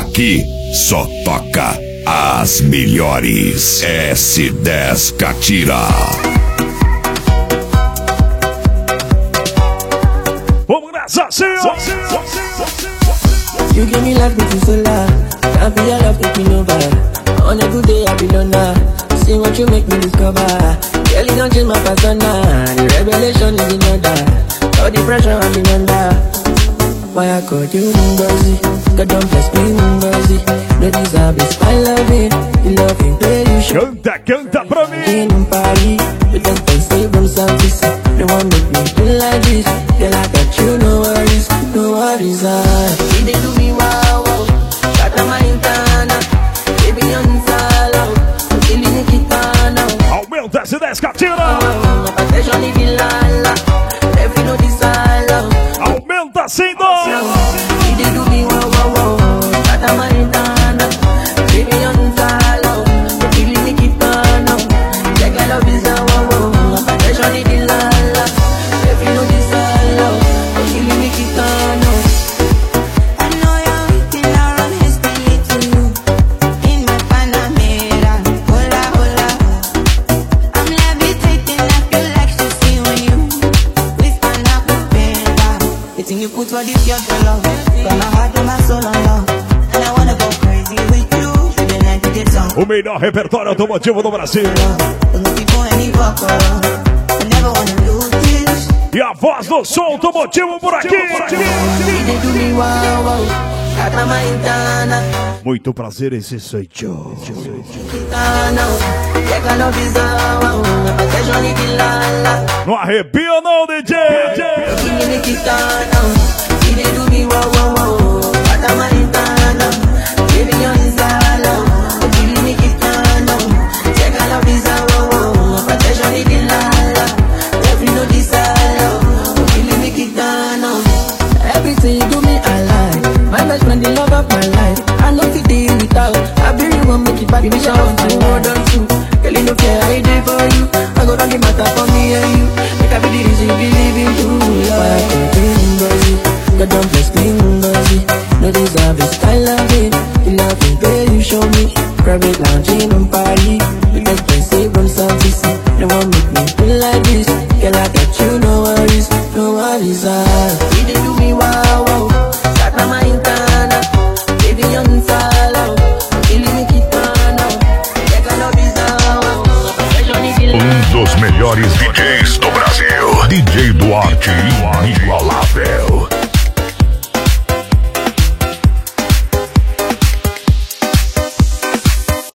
Aqui só toca as melhores. S10 Catira. Vamos nessa, senhor! You give me life, but you so loud. Can't be your love taking over. On a good day, I be loner. See what you make me discover. Girl, you don't change my persona. The revelation is in order. All the pressure I'm in under. Why I call you Ngozi? God don't bless me Ngozi. No deserve this my loving. The loving play you show. Canta pra mim. In Paris, you don't say from Southeast. They want make me feel like this. Girl, I got you, no worries, no worries. See they do me wow, wow. Got on my interna. Baby on follow. Killing the kitana. Aumenta esse 10 Catira. Attention if you lala. If you know this love. Aumenta sem dó. See they do me wow, wow, wow. Got on my interna. Baby on follow. Killing the kitana. Check I love is wow, wow. Attention if you lala. If you know this love. Killing the kitana. I know you're waiting around hastily to you. In my Panamera, hola, hola. I'm levitating, I feel like to see on you. With an acapella. The thing you put for this your love. From my heart to my soul on love. And I wanna go crazy with you. To the night we get some. O melhor repertório automotivo do Brasil. Don't look for any fuck around. I never wanna lose this. E a voz do som automotivo por aqui. See they do me wow, wow. Got on my interna. Muito prazer, esse sou eu. Kitana. Check I love is wow. Attention if you lala. Não arrepia não, DJ. Killing the kitana. See they do me wow, wow, wow. Got on my interna. Baby on sala. Killing the kitana. Check I love is wow, wow. Attention if you lala. If you know this killing the kitana. Everything you do me I like. My best friend the love of my life. I know if they without. I be the one make it back. Me show want to hold on to. Girl you know care I did for you. I go down the matter for me and you. Make I be the reason you believe in true love. Why I call you Ngozi? God don't bless me Ngozi. No deserve this I love it. The loving way you show me. Private lounging on Paris. You take expensive from Southeast. They want make me feel like this. Girl I got you, no worries, no worries. See they do me wow, wow. Got on my interna. Baby on follow. Killing me kitana. Check I love is wow. Dos melhores DJs do Brasil. DJ Duarte